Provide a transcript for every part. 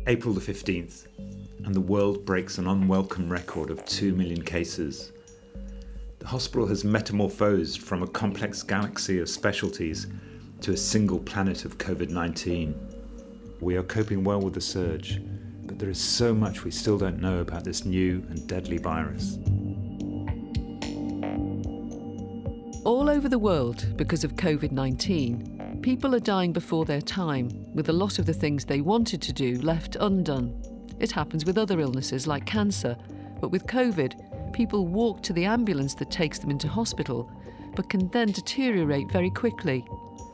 April the 15th, and the world breaks an unwelcome record of 2 million cases. The hospital has metamorphosed from a complex galaxy of specialties to a single planet of COVID-19. We are coping well with the surge, but there is so much we still don't know about this new and deadly virus. All over the world, because of COVID-19, people are dying before their time, with a lot of the things they wanted to do left undone. It happens with other illnesses like cancer, but with COVID, people walk to the ambulance that takes them into hospital, but can then deteriorate very quickly.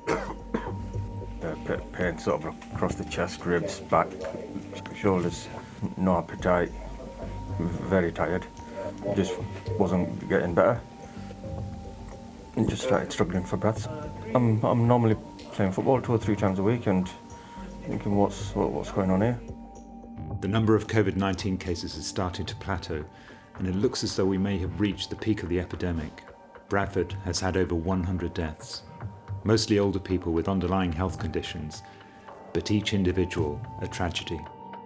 Pain sort of across the chest, ribs, back, shoulders, no appetite, very tired, just wasn't getting better. And just started struggling for breath. I'm normally playing football 2 or 3 times a week and thinking what's going on here. The number of COVID-19 cases is starting to plateau, and it looks as though we may have reached the peak of the epidemic. Bradford has had over 100 deaths, mostly older people with underlying health conditions, but each individual a tragedy.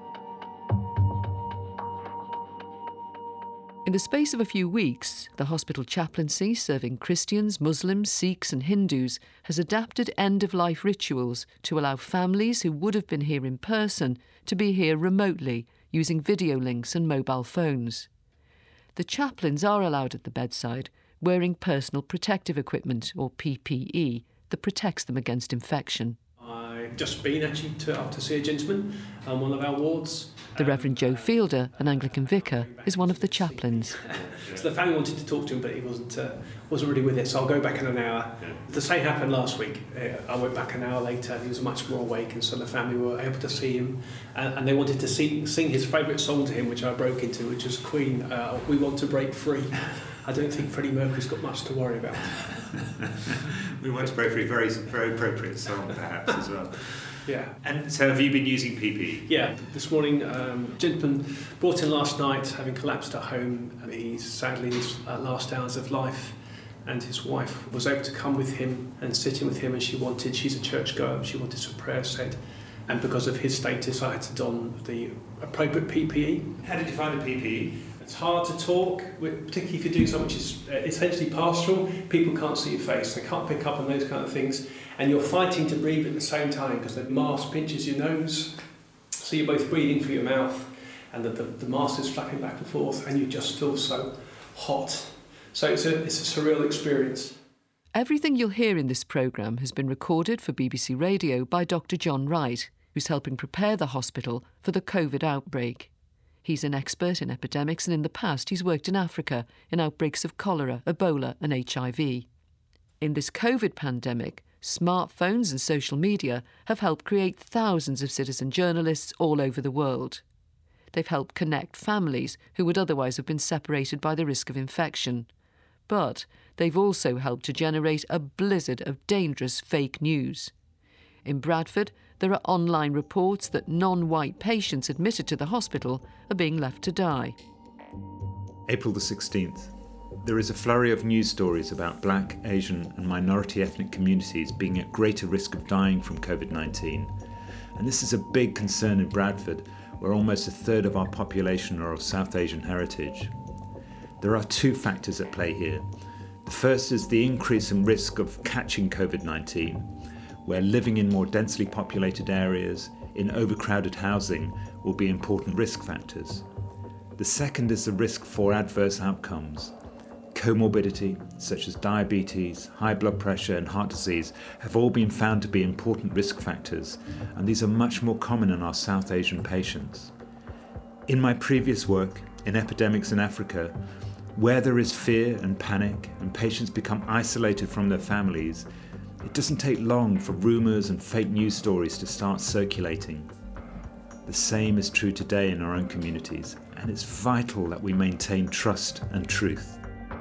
In the space of a few weeks, the hospital chaplaincy, serving Christians, Muslims, Sikhs and Hindus, has adapted end-of-life rituals to allow families who would have been here in person to be here remotely, using video links and mobile phones. The chaplains are allowed at the bedside, wearing personal protective equipment, or PPE, that protects them against infection. I've just been actually to see a gentleman on one of our wards. The Reverend Joe Fielder, an Anglican vicar, is one of the chaplains. So the family wanted to talk to him, but he wasn't really with it, so I'll go back in an hour. The same happened last week. I went back an hour later and he was much more awake, and so the family were able to see him, and they wanted to sing his favourite song to him, which I broke into, which was Queen, We Want to Break Free. I don't think Freddie Mercury's got much to worry about. We Want to Break Free, very, very appropriate song perhaps as well. Yeah. And so have you been using PPE? Yeah. This morning, gentleman brought in last night, having collapsed at home. He's sadly in his last hours of life, and his wife was able to come with him and sit in with him, and she's a churchgoer, she wanted some prayers said, and because of his status I had to don the appropriate PPE. How did you find the PPE? It's hard to talk, particularly if you're doing something which is essentially pastoral. People can't see your face, they can't pick up on those kind of things, and you're fighting to breathe at the same time because the mask pinches your nose, so you're both breathing through your mouth, and the mask is flapping back and forth, and you just feel so hot. So it's a surreal experience. Everything you'll hear in this programme has been recorded for BBC Radio by Dr. John Wright, who's helping prepare the hospital for the COVID outbreak. He's an expert in epidemics, and in the past he's worked in Africa in outbreaks of cholera, Ebola and HIV. In this COVID pandemic, smartphones and social media have helped create thousands of citizen journalists all over the world. They've helped connect families who would otherwise have been separated by the risk of infection. But they've also helped to generate a blizzard of dangerous fake news. In Bradford, there are online reports that non-white patients admitted to the hospital are being left to die. April the 16th. There is a flurry of news stories about Black, Asian and minority ethnic communities being at greater risk of dying from COVID-19. And this is a big concern in Bradford, where almost a third of our population are of South Asian heritage. There are 2 factors at play here. The first is the increase in risk of catching COVID-19, where living in more densely populated areas, in overcrowded housing, will be important risk factors. The second is the risk for adverse outcomes. Comorbidity, such as diabetes, high blood pressure and heart disease, have all been found to be important risk factors, and these are much more common in our South Asian patients. In my previous work in epidemics in Africa, where there is fear and panic and patients become isolated from their families, it doesn't take long for rumours and fake news stories to start circulating. The same is true today in our own communities, and it's vital that we maintain trust and truth.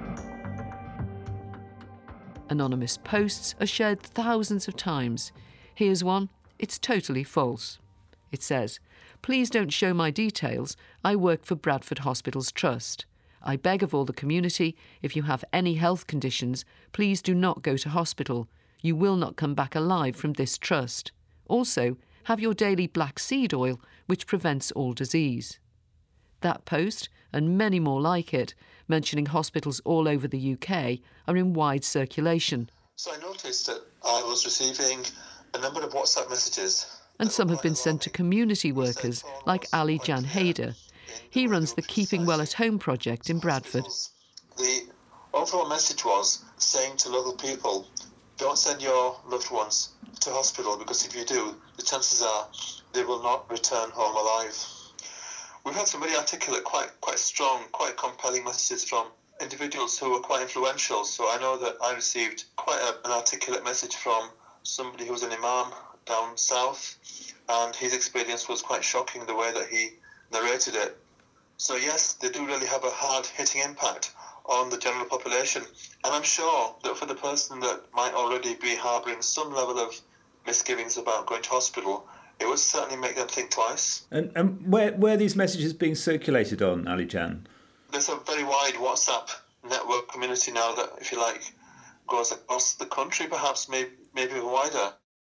Anonymous posts are shared thousands of times. Here's one. It's totally false. It says, "Please don't show my details. I work for Bradford Hospitals Trust. I beg of all the community, if you have any health conditions, please do not go to hospital. You will not come back alive from this trust. Also, have your daily black seed oil, which prevents all disease. That post, and many more like it, mentioning hospitals all over the UK, are in wide circulation. So I noticed that I was receiving a number of WhatsApp messages. And some have been sent to community workers like Ali Jan Haider. He runs the Keeping Well at Home project in Bradford. The overall message was saying to local people, don't send your loved ones to hospital, because if you do, the chances are they will not return home alive. We've had some very articulate, quite strong, quite compelling messages from individuals who were quite influential. So I know that I received quite an articulate message from somebody who was an imam down south, and his experience was quite shocking, the way that he narrated it. So yes, they do really have a hard-hitting impact on the general population. And I'm sure that for the person that might already be harbouring some level of misgivings about going to hospital, it would certainly make them think twice. And where are these messages being circulated on, Ali Jan? There's a very wide WhatsApp network community now that, if you like, goes across the country, perhaps maybe even wider.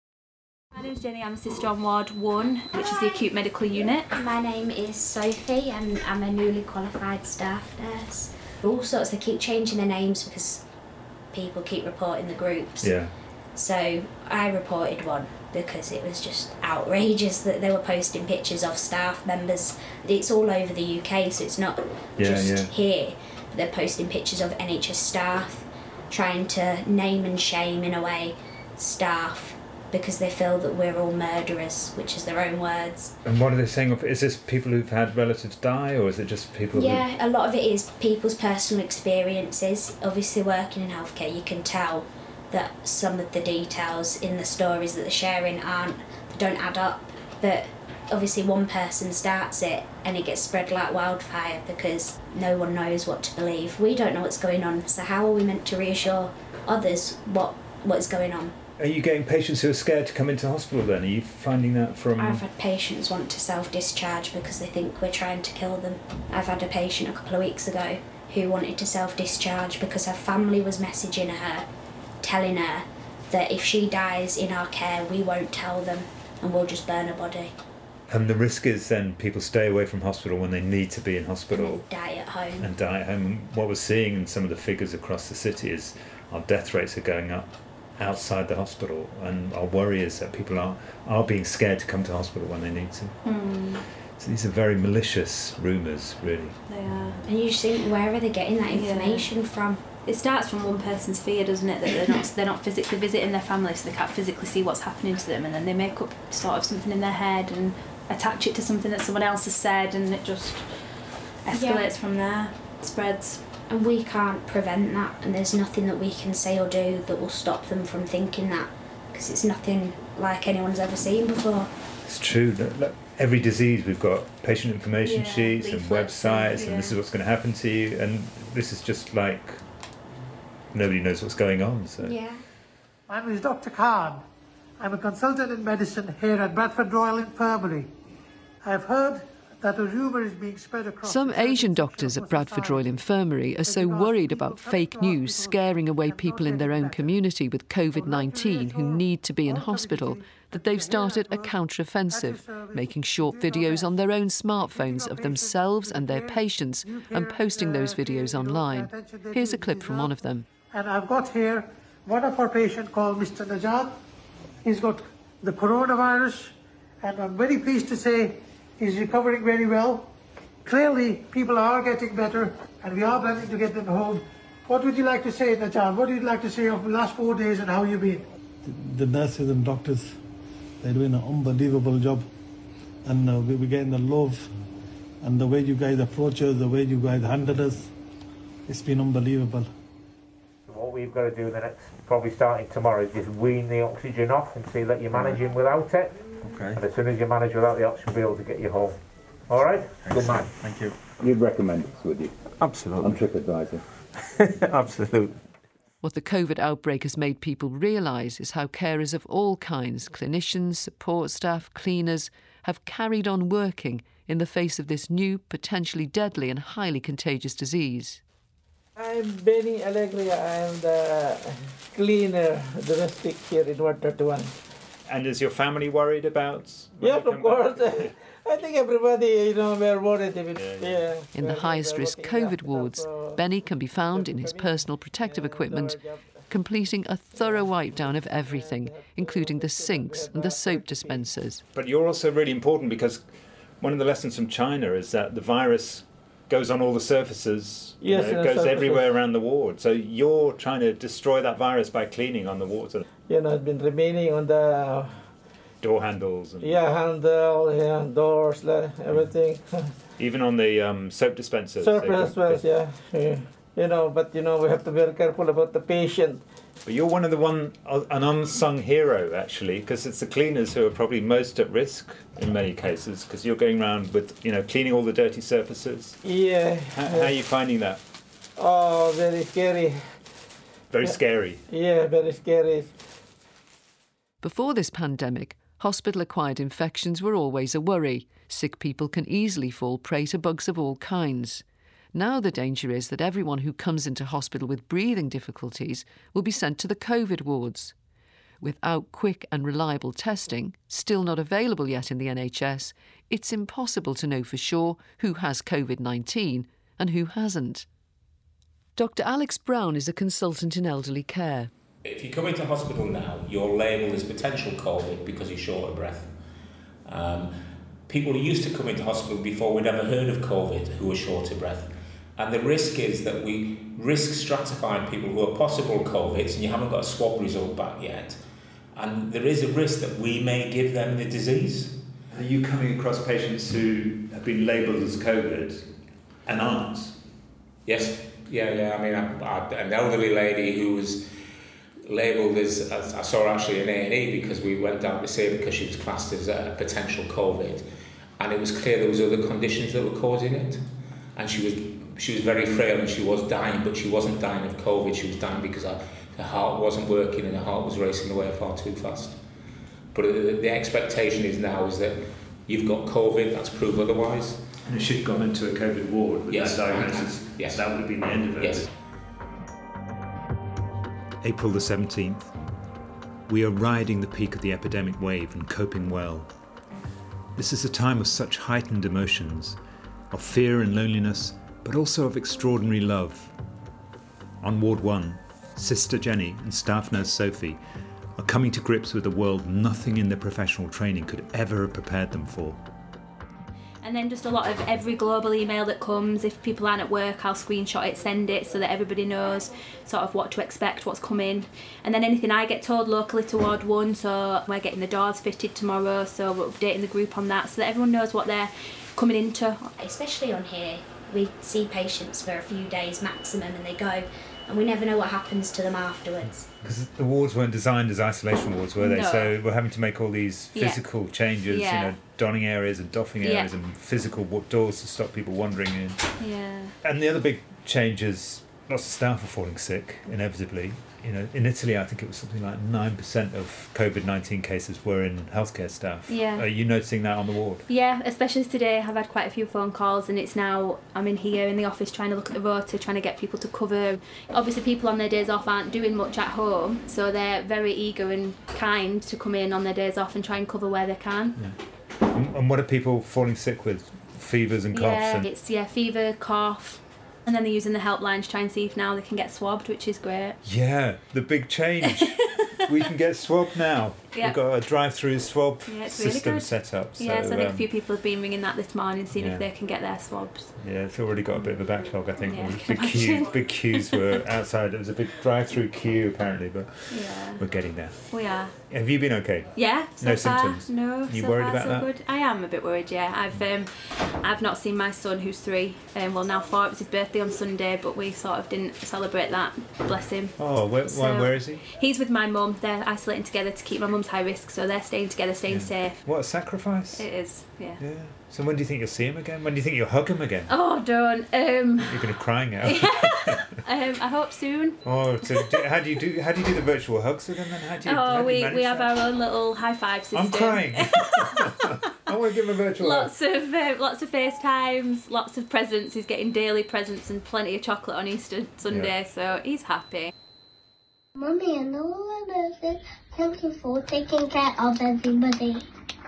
My name's Jenny, I'm a sister on Ward 1, which is the acute medical unit. My name is Sophie and I'm a newly qualified staff nurse. All sorts, they keep changing their names because people keep reporting the groups. Yeah. So I reported one because it was just outrageous that they were posting pictures of staff members. It's all over the UK, so it's not just here. But they're posting pictures of NHS staff, trying to name and shame, in a way, staff, because they feel that we're all murderers, which is their own words. And what are they saying? Is this people who've had relatives die, or is it just people Yeah, a lot of it is people's personal experiences. Obviously, working in healthcare, you can tell that some of the details in the stories that they're sharing don't add up. But obviously one person starts it and it gets spread like wildfire because no one knows what to believe. We don't know what's going on, so how are we meant to reassure others what's going on? Are you getting patients who are scared to come into hospital then? Are you finding that from... I've had patients want to self-discharge because they think we're trying to kill them. I've had a patient a couple of weeks ago who wanted to self-discharge because her family was messaging her, telling her that if she dies in our care, we won't tell them and we'll just burn her body. And the risk is then people stay away from hospital when they need to be in hospital. And die at home. And die at home. What we're seeing in some of the figures across the city is our death rates are going up outside the hospital, and our worry is that people are being scared to come to hospital when they need to. So these are very malicious rumours, really. They are. And you just think, where are they getting that information from? It starts from one person's fear, doesn't it? That they're not physically visiting their family, so they can't physically see what's happening to them, and then they make up sort of something in their head and attach it to something that someone else has said, and it just escalates from there. It spreads. And we can't prevent that, and there's nothing that we can say or do that will stop them from thinking that, because it's nothing like anyone's ever seen before. It's true. Look, every disease we've got patient information sheets and websites, and this is what's going to happen to you, and this is just like nobody knows what's going on. So. Yeah. My name is Dr. Khan. I'm a consultant in medicine here at Bradford Royal Infirmary. I've heard that a rumour is being spread across... Some Asian doctors at Bradford Royal Infirmary are so worried about fake news scaring away people in their own community with COVID-19 who need to be in hospital that they've started a counter-offensive, making short videos on their own smartphones of themselves and their patients and posting those videos online. Here's a clip from one of them. And I've got here one of our patients called Mr. Najat. He's got the coronavirus, and I'm very pleased to say he's recovering very well. Clearly, people are getting better, and we are planning to get them home. What would you like to say, Najat? What would you like to say of the last 4 days and how you've been? The nurses and doctors, they're doing an unbelievable job. And we're getting the love, and the way you guys approach us, the way you guys handle us, it's been unbelievable. What we've got to do the next, probably starting tomorrow, is just wean the oxygen off and see that you're managing without it. Okay. And as soon as you manage without the oxygen, we'll be able to get you home. All right? Good man. Thank you. You'd recommend this, would you? Absolutely. On TripAdvisor? Absolutely. What the COVID outbreak has made people realise is how carers of all kinds, clinicians, support staff, cleaners, have carried on working in the face of this new, potentially deadly and highly contagious disease. I'm Benny Allegria. I am the cleaner, domestic here in Ward 31. And is your family worried about? Yes, of course. I think everybody, we're worried. In the highest risk COVID wards, Benny can be found in his personal protective equipment, completing a thorough wipe down of everything, including the sinks and the soap dispensers. But you're also really important because one of the lessons from China is that the virus goes on all the surfaces, yes, it goes everywhere around the ward. So you're trying to destroy that virus by cleaning on the wards. It's been remaining on the door handles. And handle, doors, everything. Even on the soap dispensers. Soap dispensers, yeah. But we have to be very careful about the patient. But you're an unsung hero, actually, because it's the cleaners who are probably most at risk in many cases, because you're going around with, cleaning all the dirty surfaces. Yeah. How are you finding that? Oh, very scary. Very scary? Yeah, very scary. Before this pandemic, hospital-acquired infections were always a worry. Sick people can easily fall prey to bugs of all kinds. Now the danger is that everyone who comes into hospital with breathing difficulties will be sent to the COVID wards. Without quick and reliable testing, still not available yet in the NHS, it's impossible to know for sure who has COVID-19 and who hasn't. Dr. Alex Brown is a consultant in elderly care. If you come into hospital now, you're labelled as potential COVID because you're short of breath. People who used to come into hospital before we'd ever heard of COVID who were short of breath. And the risk is that we risk stratifying people who are possible COVIDs and you haven't got a swab result back yet. And there is a risk that we may give them the disease. Are you coming across patients who have been labelled as COVID and aren't? Yes, yeah. I mean, an elderly lady who was labelled as I saw actually in A&E because we went down to see her because she was classed as a potential COVID. And it was clear there was other conditions that were causing it. And she was very frail and she was dying, but she wasn't dying of COVID. She was dying because her heart wasn't working and her heart was racing away far too fast. But the expectation is now is that you've got COVID, that's proof otherwise. And she'd gone into a COVID ward with yes, that diagnosis. Yes. That would have been the end of it. Yes. April the 17th. We are riding the peak of the epidemic wave and coping well. This is a time of such heightened emotions, of fear and loneliness, but also of extraordinary love. On Ward 1, Sister Jenny and staff nurse Sophie are coming to grips with a world nothing in their professional training could ever have prepared them for. And then just a lot of every global email that comes. If people aren't at work, I'll screenshot it, send it so that everybody knows sort of what to expect, what's coming. And then anything I get told locally to Ward 1, so we're getting the doors fitted tomorrow, so we're updating the group on that so that everyone knows what they're coming into. Especially on here, we see patients for a few days maximum and they go, and we never know what happens to them afterwards. Because the wards weren't designed as isolation wards, were they? No. So we're having to make all these physical changes, Yeah. donning areas and doffing areas and physical doors to stop people wandering in. Yeah. And the other big change is lots of staff are falling sick, inevitably. In Italy, I think it was something like 9% of COVID-19 cases were in healthcare staff. Yeah. Are you noticing that on the ward? Yeah, especially today. I've had quite a few phone calls and it's now, I'm in here in the office trying to look at the rota, trying to get people to cover. Obviously people on their days off aren't doing much at home, so they're very eager and kind to come in on their days off and try and cover where they can. Yeah. And what are people falling sick with? Fevers and coughs? It's fever, cough. And then they're using the helpline to try and see if now they can get swabbed, which is great. Yeah, the big change. We can get swabbed now. Yeah. We've got a drive-through swab system really set up. So, so I think a few people have been ringing that this morning, seeing if they can get their swabs. Yeah, it's already got a bit of a backlog, I think. Yeah, Big queues were outside. It was a big drive-through queue, apparently, but we're getting there. We are. Have you been okay? Yeah, so no far, symptoms? No, you so worried far, about so that? Good. I am a bit worried, yeah. I've not seen my son, who's 3, now 4. It was his birthday on Sunday, but we sort of didn't celebrate that. Bless him. Oh, where is he? He's with my mum. They're isolating together to keep my mum's high risk, so they're staying together, staying safe. What a sacrifice. It is, yeah. So when do you think you'll see him again? When do you think you'll hug him again? Oh, don't. You're going to cry now. I hope soon. Oh, so how do you do the virtual hugs with him then? We have our own little high five system. I'm crying. I want to give him a virtual hug. Lots of FaceTimes, lots of presents. He's getting daily presents and plenty of chocolate on Easter Sunday, so he's happy. Mummy, I know what it is. Thank you for taking care of everybody.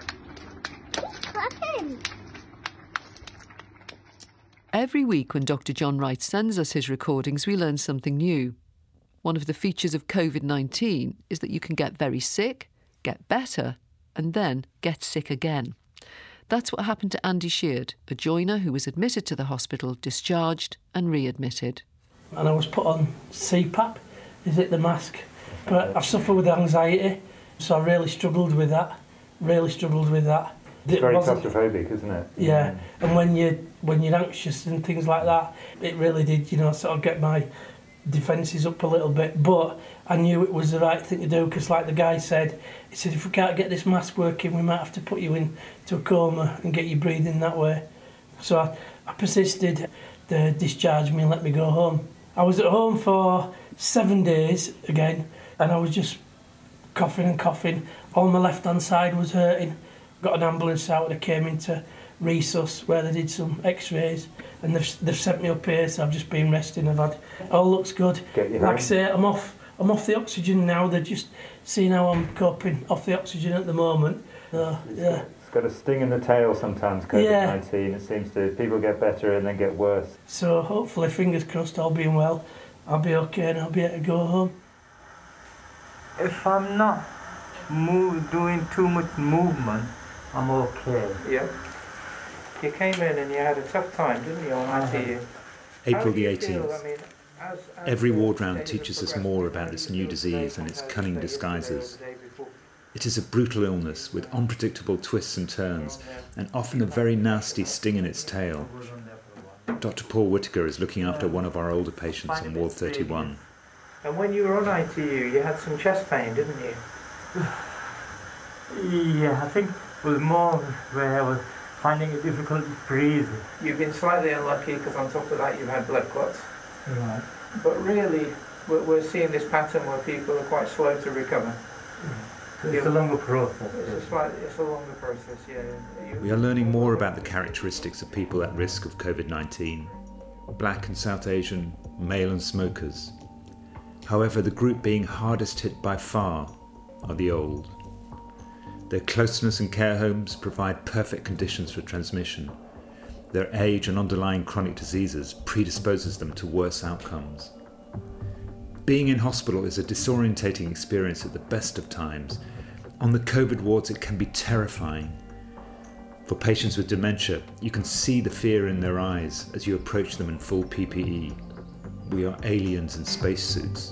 Every week when Dr. John Wright sends us his recordings, we learn something new. One of the features of COVID-19 is that you can get very sick, get better, and then get sick again. That's what happened to Andy Sheard, a joiner who was admitted to the hospital, discharged and readmitted. And I was put on CPAP, is it the mask? But I suffer with anxiety, so I really struggled with that. It's very claustrophobic, isn't it? Yeah, and when you're anxious and things like that, it really did, sort of get my defences up a little bit. But I knew it was the right thing to do because, like the guy said, he said, if we can't get this mask working, we might have to put you into a coma and get you breathing that way. So I persisted. They discharged me and let me go home. I was at home for 7 days again, and I was just coughing. All my left-hand side was hurting. Got an ambulance out and I came into resus where they did some x-rays and they've sent me up here, so I've just been resting. All looks good. Like I say, I'm off the oxygen now. They're just seeing how I'm coping off the oxygen at the moment. Yeah. It's got a sting in the tail sometimes, COVID-19. Yeah. It seems to, people get better and then get worse. So hopefully, fingers crossed, all being well, I'll be okay and I'll be able to go home. If I'm not doing too much movement, I'm okay. Yeah. You came in and you had a tough time, didn't you, on ITU? April the 18th. Every ward round teaches us more about this new disease and its cunning disguises. It is a brutal illness with unpredictable twists and turns, and often a very nasty sting in its tail. Dr. Paul Whittaker is looking after one of our older patients on Ward 31. And when you were on ITU, you had some chest pain, didn't you? Yeah, I think it was more where I was finding it difficult to breathe. You've been slightly unlucky because on top of that you've had blood clots. Right. But really, we're seeing this pattern where people are quite slow to recover. So it's a longer process. It's a longer process, yeah. We are learning more about the characteristics of people at risk of COVID-19. Black and South Asian, male and smokers. However, the group being hardest hit by far are the old. Their closeness and care homes provide perfect conditions for transmission. Their age and underlying chronic diseases predisposes them to worse outcomes. Being in hospital is a disorientating experience at the best of times. On the COVID wards, it can be terrifying. For patients with dementia, you can see the fear in their eyes as you approach them in full PPE. We are aliens in spacesuits.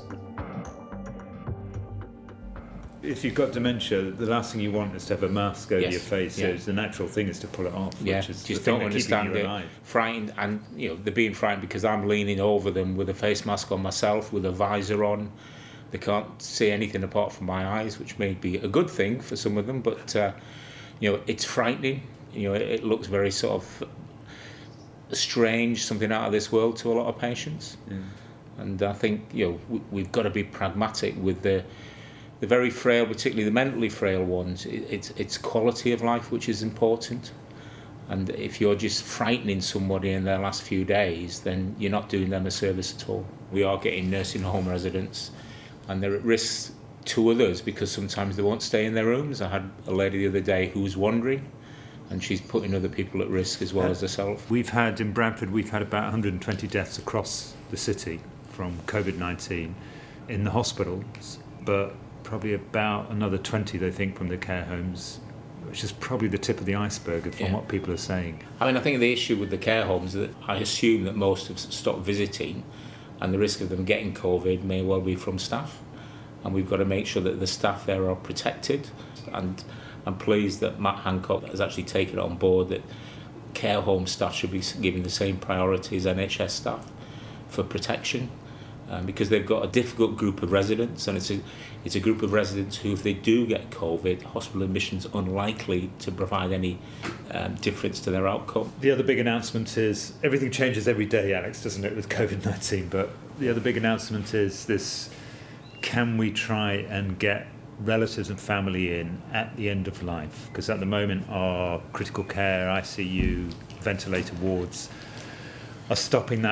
If you've got dementia, the last thing you want is to have a mask over your face. Yeah. So the natural thing is to pull it off. Yeah, which is just the don't thing understand keeping you it. alive. Frightened, and they're being frightened because I'm leaning over them with a face mask on myself, with a visor on. They can't see anything apart from my eyes, which may be a good thing for some of them. But it's frightening. It looks very sort of strange, something out of this world to a lot of patients. Yeah. And I think we've got to be pragmatic with the very frail, particularly the mentally frail ones. It's quality of life which is important. And if you're just frightening somebody in their last few days, then you're not doing them a service at all. We are getting nursing home residents, and they're at risk to others because sometimes they won't stay in their rooms. I had a lady the other day who was wandering, and she's putting other people at risk as well as herself. In Bradford, we've had about 120 deaths across the city from COVID-19 in the hospitals, but probably about another 20, they think, from the care homes, which is probably the tip of the iceberg from what people are saying. I think the issue with the care homes is that I assume that most have stopped visiting, and the risk of them getting COVID may well be from staff, and we've got to make sure that the staff there are protected. And I'm pleased that Matt Hancock has actually taken it on board that care home staff should be given the same priority as NHS staff for protection. Because they've got a difficult group of residents, and it's a group of residents who, if they do get COVID, hospital admission's unlikely to provide any difference to their outcome. The other big announcement is, everything changes every day, Alex, doesn't it, with COVID-19, but the other big announcement is this: can we try and get relatives and family in at the end of life? Because at the moment our critical care, ICU, ventilator wards are stopping that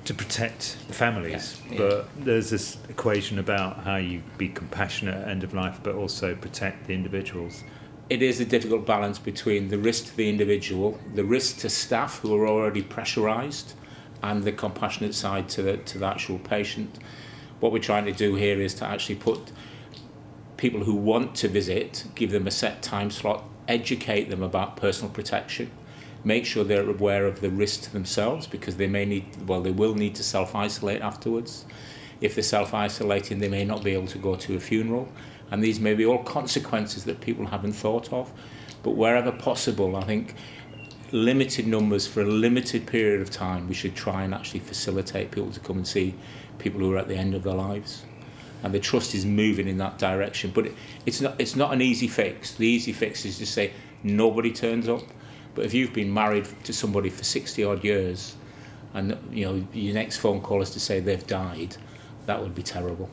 to protect the families, Yeah. but there's this equation about how you be compassionate at end of life, but also protect the individuals. It is a difficult balance between the risk to the individual, the risk to staff who are already pressurised, and the compassionate side to the actual patient. What we're trying to do here is to actually put people who want to visit, give them a set time slot, educate them about personal protection, make sure they're aware of the risk to themselves, because they will need to self-isolate afterwards. If they're self-isolating, they may not be able to go to a funeral, and these may be all consequences that people haven't thought of. But wherever possible, I think limited numbers for a limited period of time, we should try and actually facilitate people to come and see people who are at the end of their lives. And the trust is moving in that direction, but it's not an easy fix. The easy fix is to say nobody turns up. But if you've been married to somebody for 60 odd years, and your next phone call is to say they've died, that would be terrible.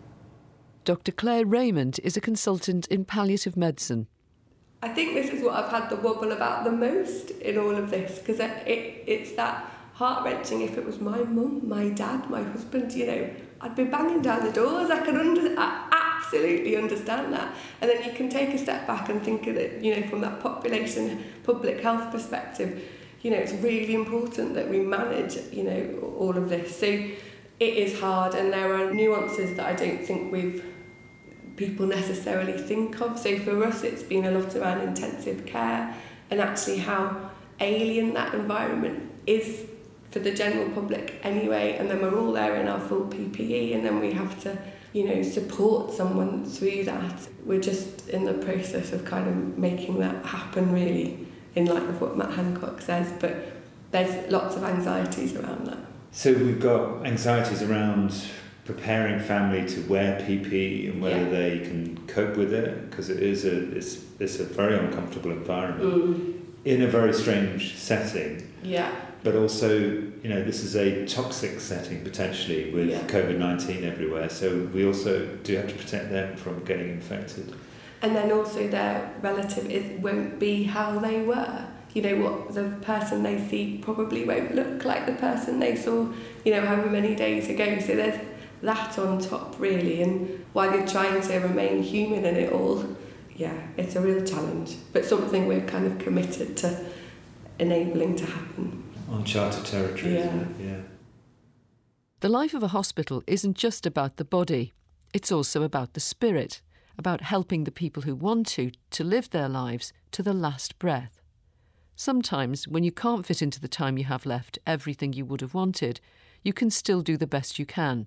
Dr. Claire Raymond is a consultant in palliative medicine. I think this is what I've had the wobble about the most in all of this, because it's that heart-wrenching. If it was my mum, my dad, my husband, I'd be banging down the doors. I absolutely understand that. And then you can take a step back and think of it, from that population, public health perspective. It's really important that we manage, all of this. So it is hard, and there are nuances that I don't think people necessarily think of. So for us, it's been a lot around intensive care and actually how alien that environment is for the general public anyway, and then we're all there in our full PPE, and then we have to, support someone through that. We're just in the process of kind of making that happen, really, in light of what Matt Hancock says, but there's lots of anxieties around that. So we've got anxieties around preparing family to wear PPE and whether they can cope with it, because it's a very uncomfortable environment in a very strange setting. Yeah. But also, this is a toxic setting potentially with COVID-19 everywhere. So we also do have to protect them from getting infected. And then also their relative won't be how they were. What the person they see probably won't look like the person they saw, however many days ago. So there's that on top, really. And while you're trying to remain human in it all, it's a real challenge. But something we're kind of committed to enabling to happen. Uncharted territory, isn't it? Yeah. The life of a hospital isn't just about the body. It's also about the spirit, about helping the people who want to live their lives to the last breath. Sometimes, when you can't fit into the time you have left everything you would have wanted, you can still do the best you can.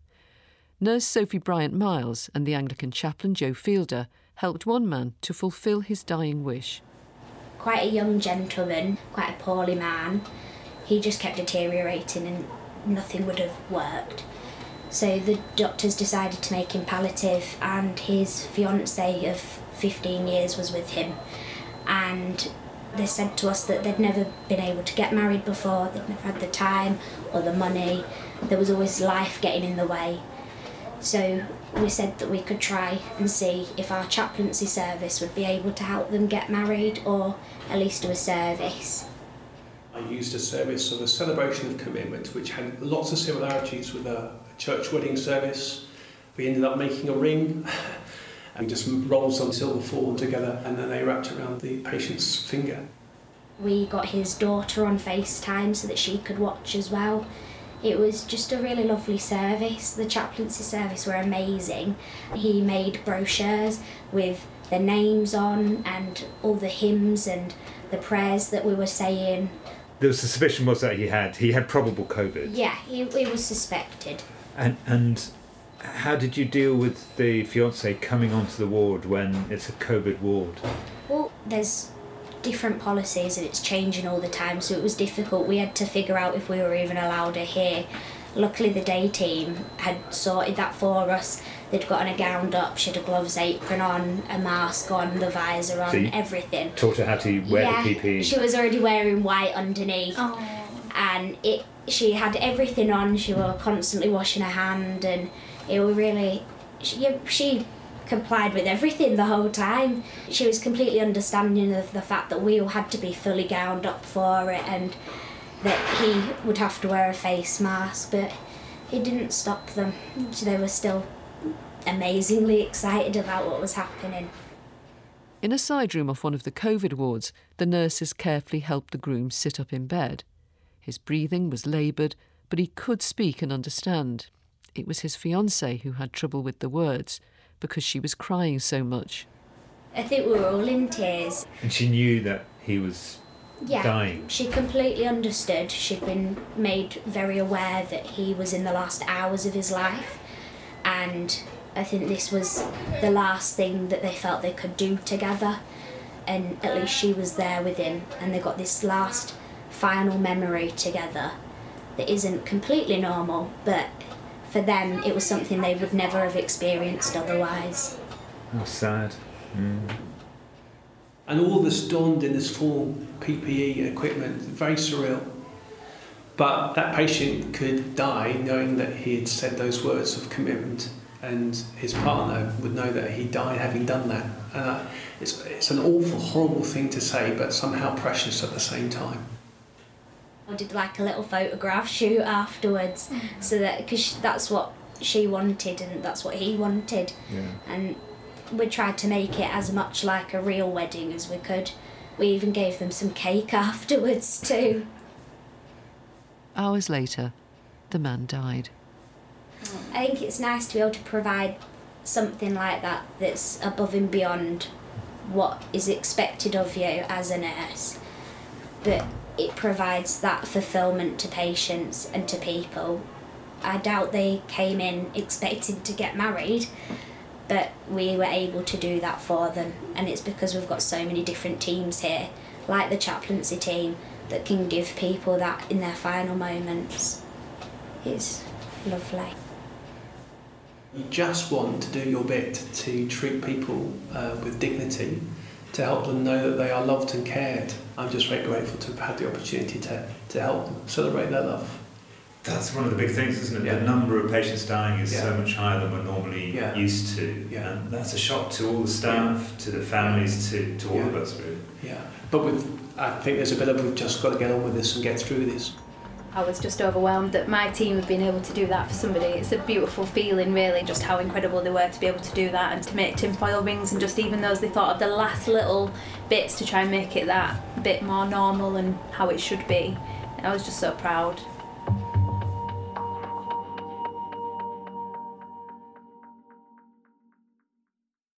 Nurse Sophie Bryant-Miles and the Anglican chaplain Joe Fielder helped one man to fulfil his dying wish. Quite a young gentleman, quite a poorly man. He just kept deteriorating and nothing would have worked. So the doctors decided to make him palliative, and his fiancée of 15 years was with him. And they said to us that they'd never been able to get married before, they'd never had the time or the money. There was always life getting in the way. So we said that we could try and see if our chaplaincy service would be able to help them get married, or at least do a service. I used a service of a celebration of commitment, which had lots of similarities with a church wedding service. We ended up making a ring and just rolled some silver foil together, and then they wrapped around the patient's finger. We got his daughter on FaceTime so that she could watch as well. It was just a really lovely service. The chaplaincy service were amazing. He made brochures with the names on and all the hymns and the prayers that we were saying. The suspicion was that he had probable COVID. Yeah, he was suspected. And how did you deal with the fiancé coming onto the ward when it's a COVID ward? Well, there's different policies and it's changing all the time, so it was difficult. We had to figure out if we were even allowed her here. Luckily the day team had sorted that for us. They'd gotten her gowned up, she had a gloves apron on, a mask on, the visor on, so everything. Taught her how to wear the PPE. She was already wearing white underneath. And she had everything on. She was constantly washing her hand, and it was really, she complied with everything the whole time. She was completely understanding of the fact that we all had to be fully gowned up for it, and that he would have to wear a face mask, but it didn't stop them. They were still amazingly excited about what was happening. In a side room off one of the COVID wards, the nurses carefully helped the groom sit up in bed. His breathing was laboured, but he could speak and understand. It was his fiancée who had trouble with the words because she was crying so much. I think we were all in tears. And she knew that he was dying. She completely understood. She'd been made very aware that he was in the last hours of his life, and I think this was the last thing that they felt they could do together, and at least she was there with him, and they got this last final memory together that isn't completely normal, but for them it was something they would never have experienced otherwise. How sad. And all of us donned in this full PPE equipment, very surreal. But that patient could die knowing that he had said those words of commitment, and his partner would know that he died having done that. And it's an awful, horrible thing to say, but somehow precious at the same time. I did like a little photograph shoot afterwards, so that because that's what she wanted and that's what he wanted, and we tried to make it as much like a real wedding as we could. We even gave them some cake afterwards too. Hours later, the man died. I think it's nice to be able to provide something like that that's above and beyond what is expected of you as a nurse, but it provides that fulfilment to patients and to people. I doubt they came in expecting to get married, but we were able to do that for them, and it's because we've got so many different teams here, like the chaplaincy team, that can give people that in their final moments. It's lovely. You just want to do your bit to treat people with dignity, to help them know that they are loved and cared. I'm just very grateful to have had the opportunity to help them celebrate their love. That's one of the big things, isn't it? The number of patients dying is so much higher than we're normally used to. And that's a shock to all the staff, to the families, to all of us, really. But I think there's a bit of we've just got to get on with this and get through this. I was just overwhelmed that my team had been able to do that for somebody. It's a beautiful feeling, really, just how incredible they were to be able to do that and to make tinfoil rings, and just even those they thought of the last little bits to try and make it that bit more normal and how it should be. I was just so proud.